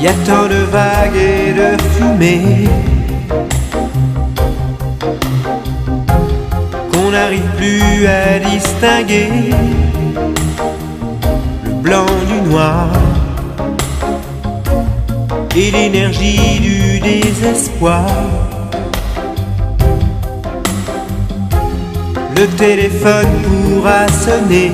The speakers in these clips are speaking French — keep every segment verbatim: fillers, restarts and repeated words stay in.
Y a tant de vagues et de fumée qu'on n'arrive plus à distinguer le blanc du noir et l'énergie du désespoir. Le téléphone pourra sonner,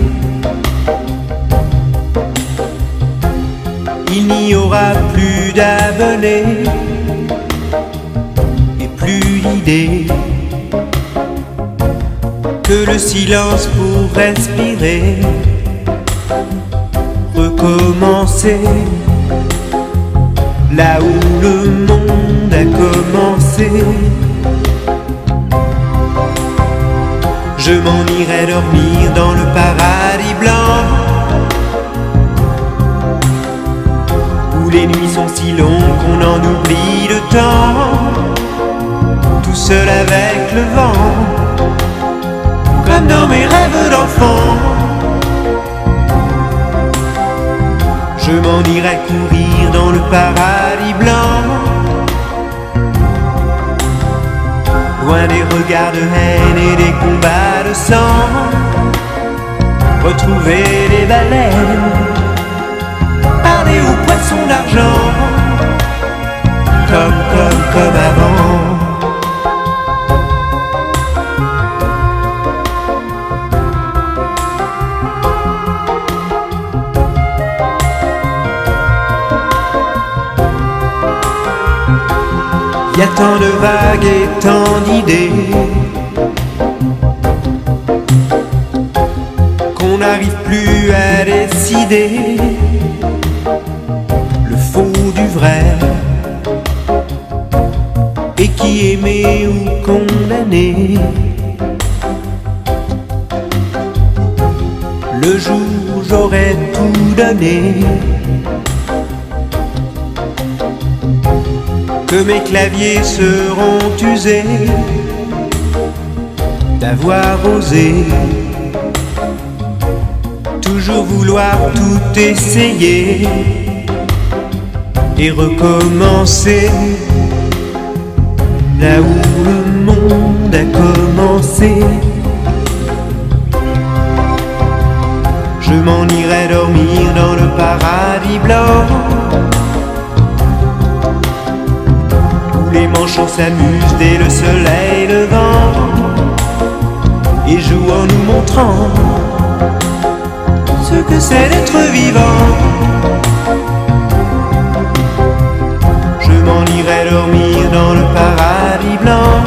il n'y aura plus d'abonnés et plus d'idées que le silence pour respirer, recommencer là où le monde a commencé. Je m'en irai dormir dans le paradis blanc, où les nuits sont si longues qu'on en oublie le temps, tout seul avec le vent, comme dans mes rêves d'enfant. Je m'en irai courir dans le paradis blanc, loin des regards de haine et des combats de sang, retrouver les baleines, parler aux poissons d'argent, comme, comme, comme avant. Y a tant de vagues et tant d'idées qu'on n'arrive plus à décider le faux du vrai, et qui aimé ou condamné. Le jour où j'aurais tout donné, que mes claviers seront usés d'avoir osé toujours vouloir tout essayer et recommencer là où le monde a commencé. Je m'en irai dormir dans le paradis blanc, les manchots s'amusent dès le soleil levant et jouent en nous montrant ce que c'est d'être vivant. Je m'en irai dormir dans le paradis blanc,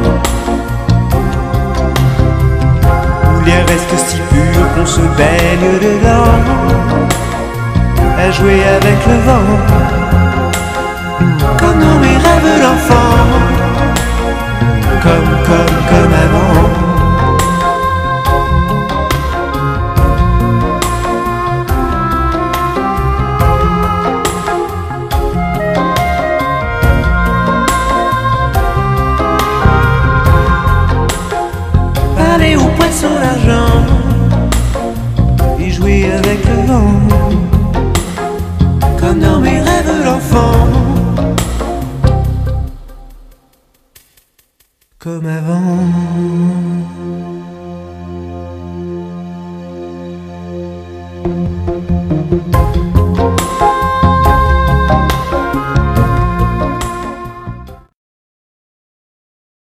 où l'air reste si pur qu'on se baigne dedans, à jouer avec le vent, comme dans mes rêves d'enfant, comme, comme, comme avant. Parler aux poissons d'argent et jouer avec le vent, comme dans mes rêves d'enfant, comme avant.